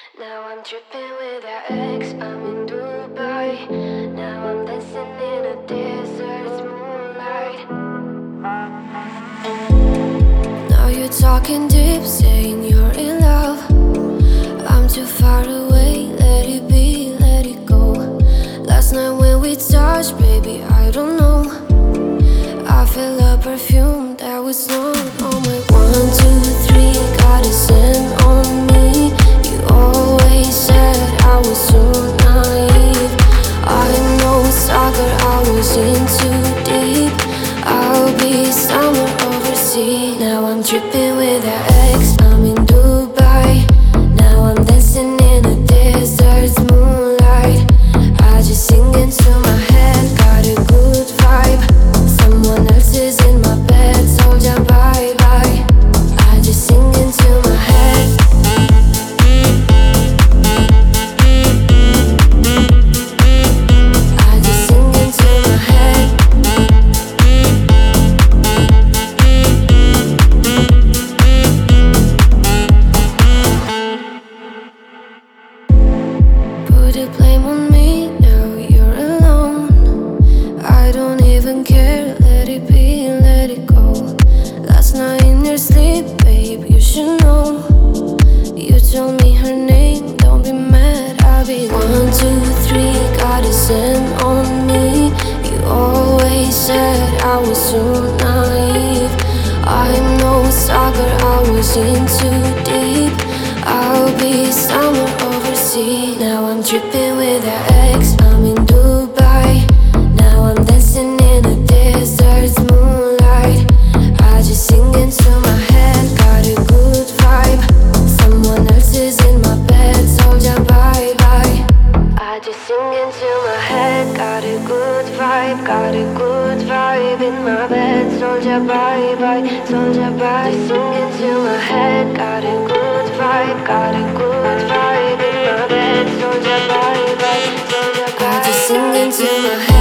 Now I'm tripping with that ex, I'm in Dubai. Now I'm dancing in a desert's moonlight. Now you're talking deep, saying you're in love. I'm too far away, let it be, let it go. Last night when we touched, baby, I don't know. I felt a perfume that was not on my 1, 2, 3, got a scent on me. You always said I was so naive. I know soccer, I was in too deep. I'll be somewhere overseas. Now I'm tripping with that ex, I'm in Dubai. Now I'm dancing in a desert's moonlight. I just sing into my head, got a good vibe. Someone else is in my bed, told ya bye bye. I just sing into my head. I just sing into my head. Put the blame on me, now you're alone. I don't even care, let it be, let it go. Last night in your sleep, babe, you should know. You told me her name, don't be mad, I'll be 1, 2, 3, got a scent on me. You always said I was so naive. I know soccer, I was in too deep. I'll be somewhere overseas. Now I'm tripping with that ex, I'm in Dubai. Now I'm dancing in a desert's moonlight. I just sing into my head, got a good vibe. Someone else is in my bed, told ya bye bye. I just sing into my head, got a good vibe, got a good vibe in my bed, told ya bye bye, told ya bye. Just sing into my head, got a good vibe, got a good vibe in my bed, told ya bye bye, told ya bye. I just sing into my head.